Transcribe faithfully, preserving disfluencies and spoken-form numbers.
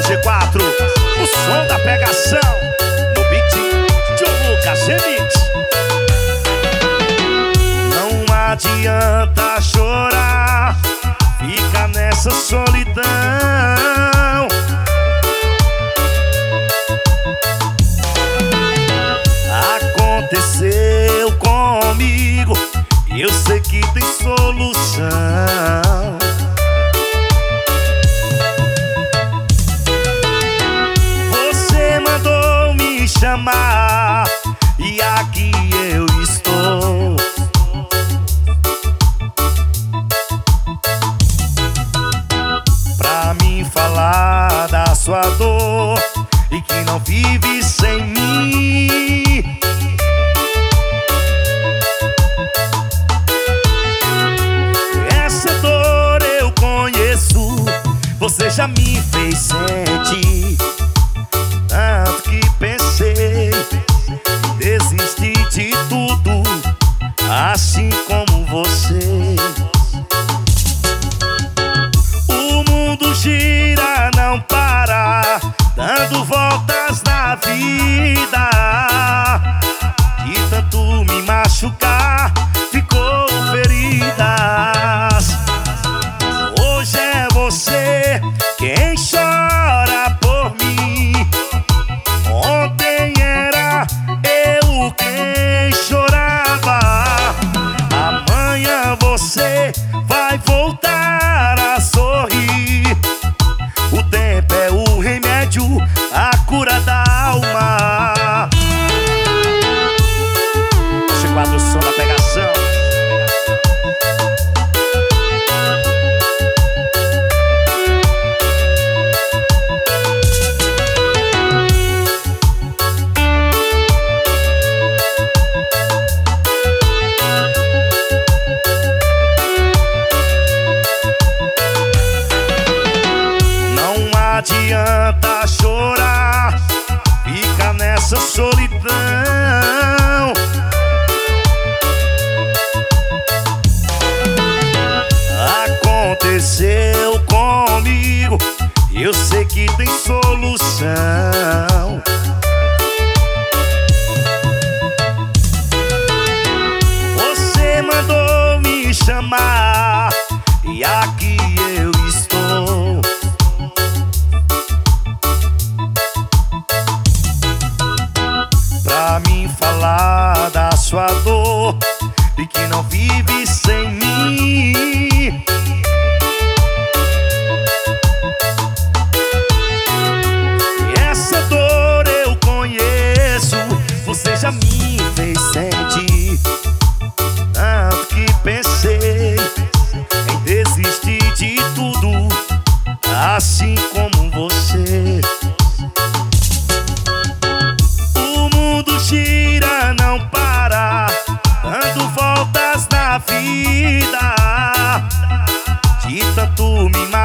G quatro, o som da pegação, no beat de Lucas Remix. Não adianta chorar, fica nessa solidão. Aconteceu comigo e eu sei que tem solução. Você mandou me chamar e aqui eu estou. Pra mim falar da sua dor e que não vive sem mim. Essa dor eu conheço, você já me fez sentir. Tanto que pensei desistir de tudo, assim como você. O mundo gira, não para, dando voltas na vida. De tanto me machucar, ficou feridas. Hoje é você quem chora por mim. Ontem era eu quem chorava. Amanhã você vai voltar a sorrir. O tempo é o remédio, a cura da alma. G quatro, o som da pegação. Não adianta chorar, fica nessa solidão. Aconteceu comigo, eu sei que tem solução. Você mandou me chamar e aqui eu estou. Pra mim falar da sua dor e que não vive sem mim. Essa dor eu conheço, você já me fez sentir. Tanto que pensei em desistir de tudo, assim como você. Gira, não para, dando voltas na vida. De tanto me